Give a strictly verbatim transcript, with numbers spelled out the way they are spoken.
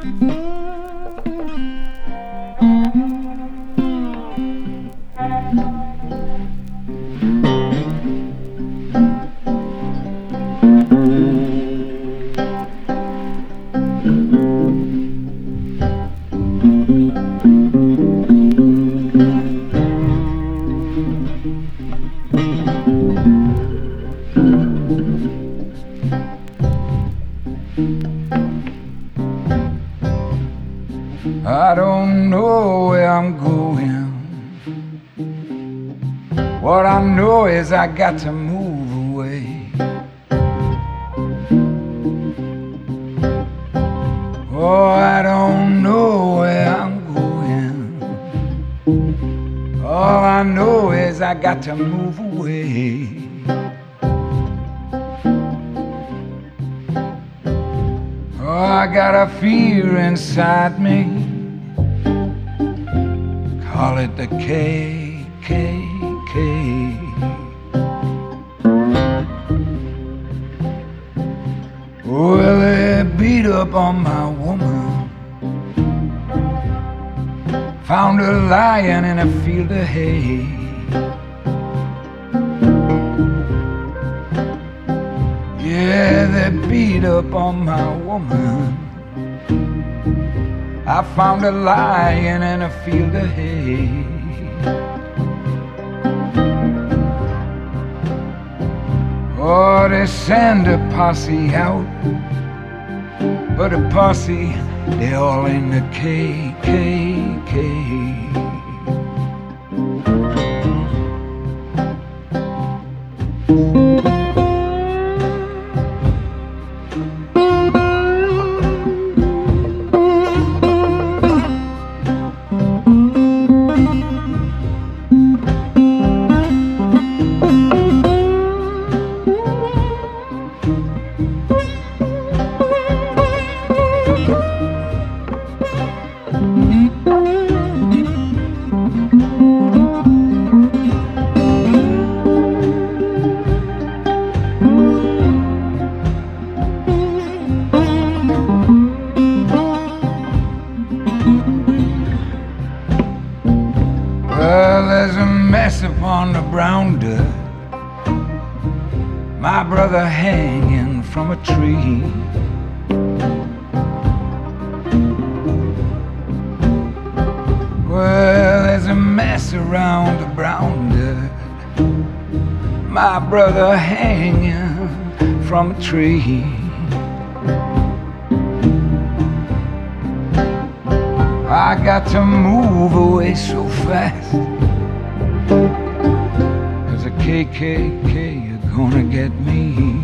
I don't know where I'm going. What I know is I got to move away. Oh, I don't know where I'm going. All I know is I got to move away. Oh, I got a fear inside me. Call it the K K K. Well, they beat up on my woman, found her lying in a field of hay. Yeah, they beat up on my woman, I found her lying in a field of hay. Oh, they send a posse out, but a posse, they all in the K K K. Well, there's a mess upon the brown dirt, my brother hanging from a tree. Well, there's a mess around the brown dirt, my brother hanging from a tree. I got to move away so fast, 'cause the K K K are gonna get me.